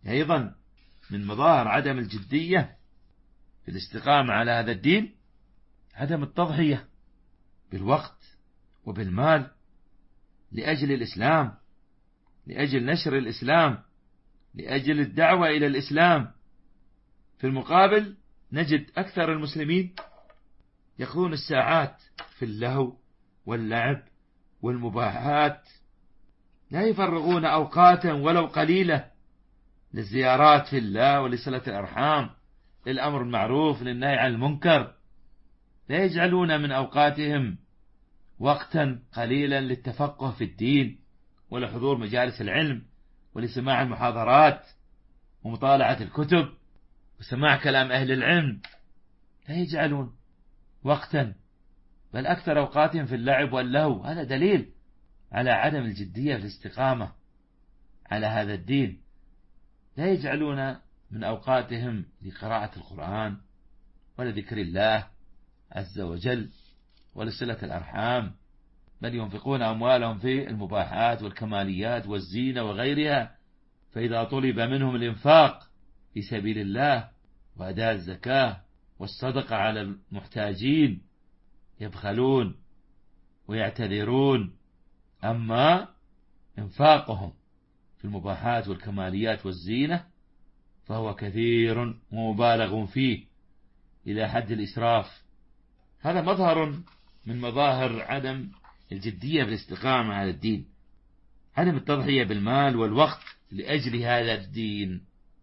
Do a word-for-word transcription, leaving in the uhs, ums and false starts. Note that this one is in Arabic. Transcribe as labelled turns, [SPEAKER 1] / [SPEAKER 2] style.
[SPEAKER 1] أيضا من مظاهر عدم الجدية في الاستقامة على هذا الدين عدم التضحية بالوقت وبالمال لأجل الإسلام، لأجل نشر الإسلام، لأجل الدعوة إلى الإسلام. في المقابل نجد أكثر المسلمين يقضون الساعات في اللهو واللعب والمباحات، لا يفرغون أوقاتا ولو قليلة للزيارات في الله ولصلة الأرحام، للأمر المعروف، للنهي عن المنكر. لا يجعلون من أوقاتهم وقتا قليلا للتفقه في الدين ولحضور مجالس العلم ولسماع المحاضرات ومطالعة الكتب وسماع كلام أهل العلم. لا يجعلون وقتا، بل أكثر أوقاتهم في اللعب واللهو. هذا دليل على عدم الجدية في الاستقامة على هذا الدين. لا يجعلون من أوقاتهم لقراءة القرآن ولذكر الله عز وجل ولصلة الأرحام، بل ينفقون أموالهم في المباحات والكماليات والزينة وغيرها. فإذا طلب منهم الإنفاق في سبيل الله وأداء الزكاة والصدقة على المحتاجين يبخلون ويعتذرون. أما إنفاقهم في المباحات والكماليات والزينة فهو كثير ومبالغ فيه إلى حد الإسراف. هذا مظهر من مظاهر عدم الجدية بالاستقامة على الدين، عدم التضحية بالمال والوقت لأجل هذا الدين.